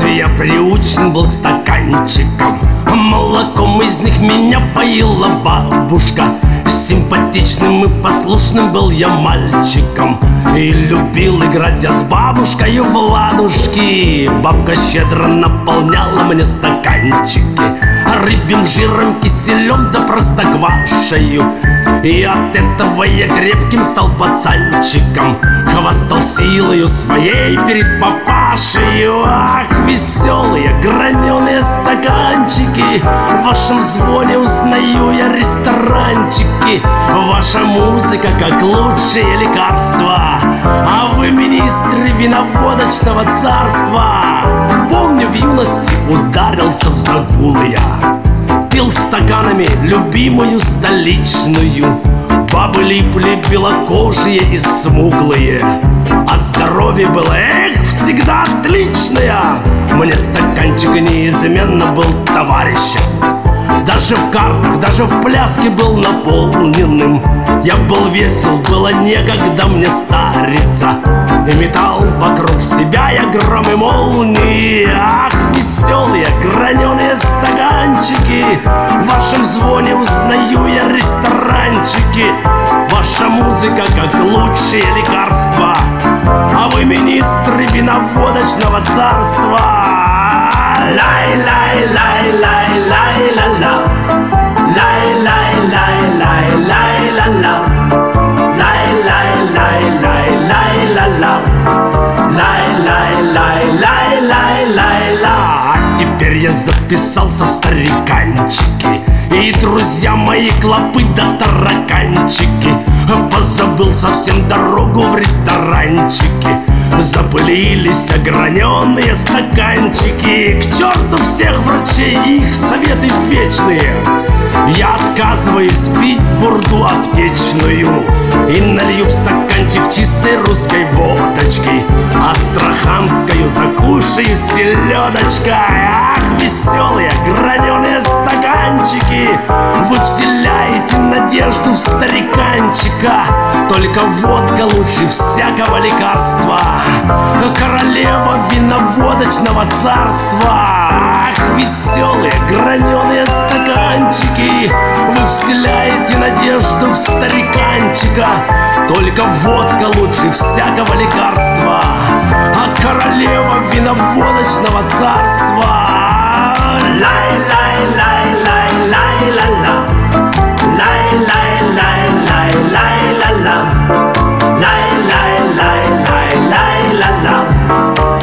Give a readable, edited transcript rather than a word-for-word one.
я приучен был к стаканчикам. Молоком из них меня поила бабушка. Симпатичным и послушным был я мальчиком, и любил играть я с бабушкой в ладушки. Бабка щедро наполняла мне стаканчики рыбьим жиром, киселем да простоквашею. И от этого я крепким стал пацанчиком, хвастал силою своей перед папашею. Ах, веселые граненые стаканчики, в вашем звоне узнаю я ресторанчики. Ваша музыка как лучшее лекарство, а вы министры виноводочного царства. Помню, в юности ударился в загулы я, пил стаканами любимую столичную. Бабы липли белокожие и смуглые, а здоровье было, эх, всегда отличное. Мне стаканчик неизменно был товарищем, даже в картах, даже в пляске был наполненным. Я был весел, было некогда мне стариться, и метал вокруг себя я гром и молнии. Ах, веселые граненые стаканчики, в вашем звоне узнаю я ресторанчики. Ваша музыка как лучшее лекарство, а вы министры виноводочного царства. Лай-лай-лай-лай-лай-ла-ла, лай-лай-лай-лай-лай-ла-ла, лай-лай-лай-лай-лай-ла-ла, лай-лай-лай-лай-лай-ла. А теперь я записался в стариканчики, и друзья мои клопы да тараканчики. Позабыл совсем дорогу в ресторанчики, запылились ограненные стаканчики. К черту всех врачей и их советы вечные, я отказываюсь пить бурду аптечную и налью в стаканчик чистой русской водочки, астраханскую закушаю селедочкой. Ах, веселые граненые стаканчики, вы вселяете надежду в стариканчика. Только водка лучше всякого лекарства, королева виноводочного царства. Ах, веселые граненые стаканчики, вы вселяете надежду в стариканчика. Только водка лучше всякого лекарства, а королева виноводочного царства. Лай-лай-лай-лай-лай-ла-ла, лай-лай-лай-лай-лай-ла-ла, лай-лай-лай-лай-лай-ла-ла.